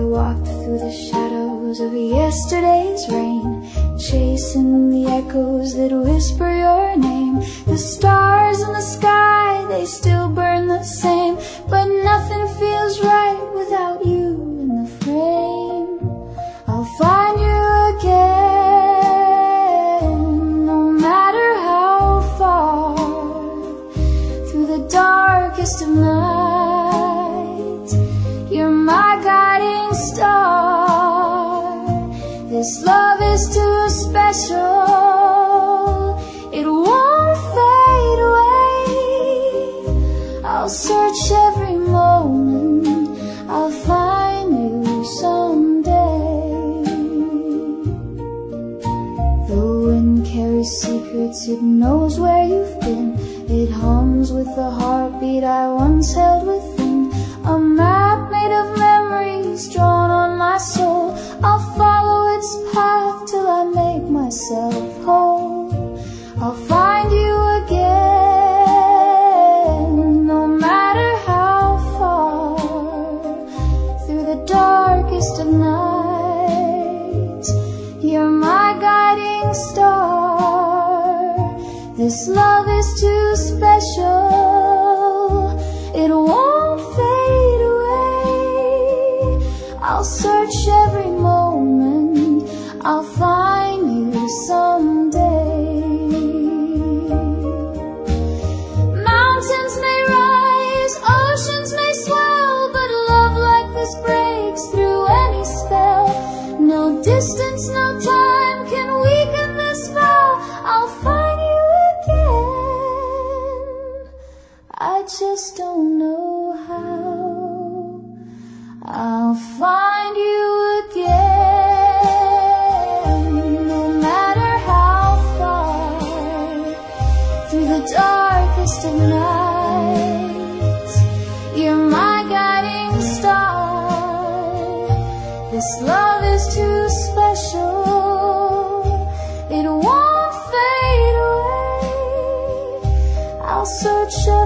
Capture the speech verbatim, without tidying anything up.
walked through the shadows of yesterday's rain, chasing the echoes that whisper your name. The stars in the sky, they still burn the same, but nothing feels right without you in the frame. I'll find you again, no matter how far, through the darkest of nights. You're my guiding star. This love is too special, it won't fade away. I'll search every moment, I'll find you someday. The wind carries secrets, it knows where you've been. It hums with the heartbeat I once held within. A map made of memories drawn on my soul. I'll follow its path till I make myself whole. I'll find you again, no matter how far, through the darkest of nights. You're my guiding star. This love is too special, it won't fade away. I'll search every moment, I'll find you someday. Mountains may rise, oceans may swell, but love like this breaks through any spell. No distance, no time can weaken this vow. I'll find you again, I just don't know how. I'll find you again, no matter how far, through the darkest of nights. You're my guiding star. This love is too special, it won't fade away. I'll search